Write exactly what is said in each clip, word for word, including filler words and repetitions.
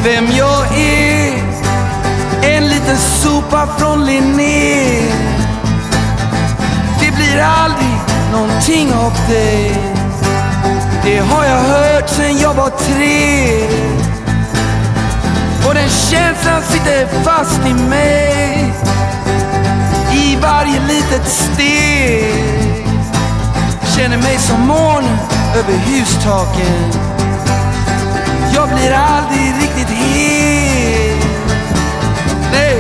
vem jag är. En liten sopa från Linné. Det blir aldrig någonting av dig. Det har jag hört sen jag var tre. Och den känslan sitter fast i mig, i varje litet steg. Känner mig som månen över hustaken. Jag blir aldrig riktigt hel. Nej.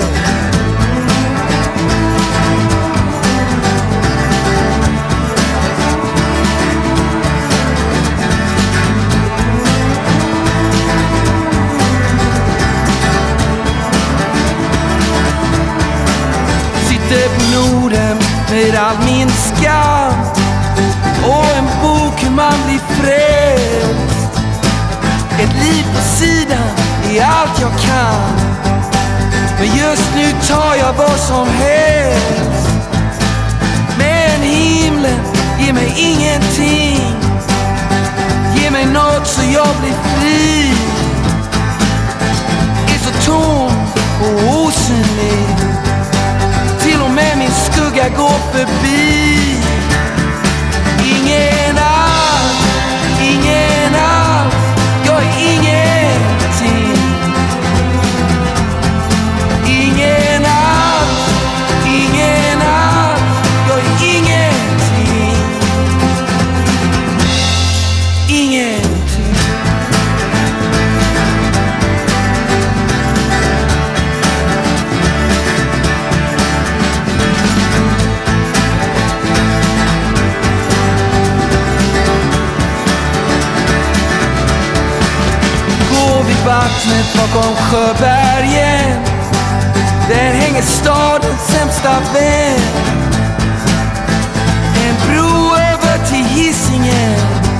Sitter på Norden med all min skam och en bok hur man blir frälst. Ett liv på sidan är allt jag kan, men just nu tar jag vad som helst. Men himlen ger mig ingenting. Ge mig något så jag blir fri. Är så tom och osynlig, till och med min skugga går förbi. Ingen alls, ingen alls. Jag är ingenting. Ingen alls, ingen alls. Jag är ingenting. Ingenting. Vattnet bakom Sjöbergen, där hänger stadens sämsta vän. En bro över till Hisingen,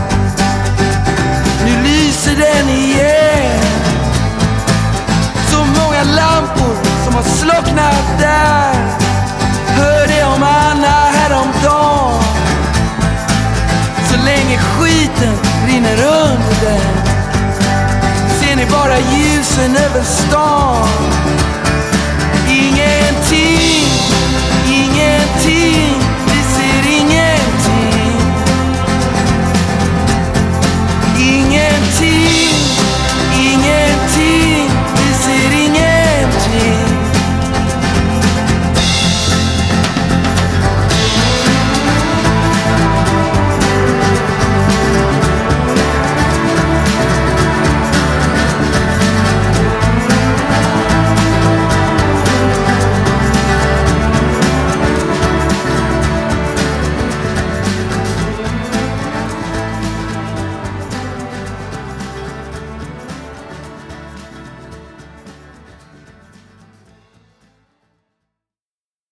nu lyser den igen. Så många lampor som har slocknat där. Hörde om Anna häromdagen. Så länge skiten rinner under den, ser ni bara ljusen över stan.